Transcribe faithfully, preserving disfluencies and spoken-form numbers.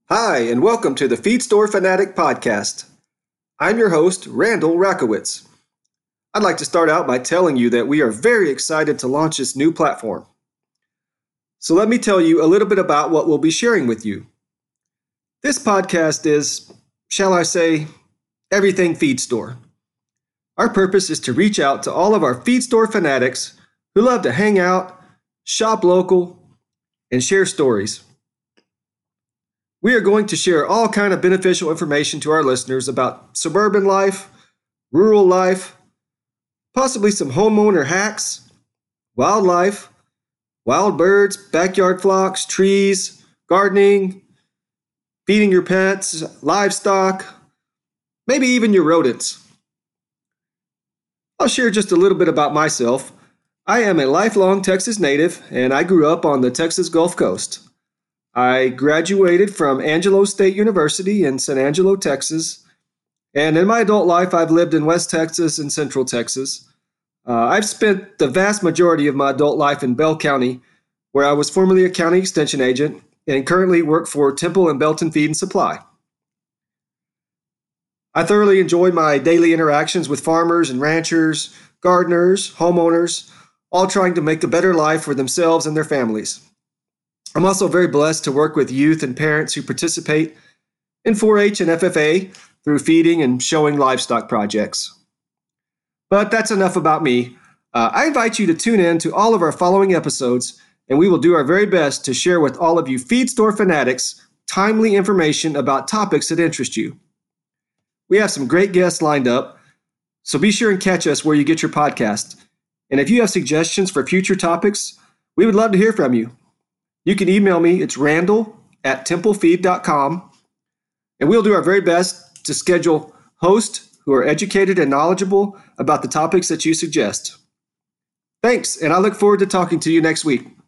Hi, and welcome to the Feed Store Fanatic Podcast. I'm your host, Randall Rakowitz. I'd like to start out by telling you that we are very excited to launch this new platform. So let me tell you a little bit about what we'll be sharing with you. This podcast is, shall I say, everything feed store. Our purpose is to reach out to all of our feed store fanatics who love to hang out, shop local, and share stories. We are going to share all kind of beneficial information to our listeners about suburban life, rural life, possibly some homeowner hacks, wildlife, wild birds, backyard flocks, trees, gardening, feeding your pets, livestock, maybe even your rodents. I'll share just a little bit about myself. I am a lifelong Texas native, and I grew up on the Texas Gulf Coast. I graduated from Angelo State University in San Angelo, Texas, and in my adult life, I've lived in West Texas and Central Texas. Uh, I've spent the vast majority of my adult life in Bell County, where I was formerly a county extension agent and currently work for Temple and Belton Feed and Supply. I thoroughly enjoy my daily interactions with farmers and ranchers, gardeners, homeowners, all trying to make a better life for themselves and their families. I'm also very blessed to work with youth and parents who participate in four H and F F A through feeding and showing livestock projects. But that's enough about me. Uh, I invite you to tune in to all of our following episodes, and we will do our very best to share with all of you feed store fanatics timely information about topics that interest you. We have some great guests lined up, so be sure and catch us where you get your podcast. And if you have suggestions for future topics, we would love to hear from you. You can email me. It's randall at templefeed dot com, and we'll do our very best to schedule hosts who are educated and knowledgeable about the topics that you suggest. Thanks, and I look forward to talking to you next week.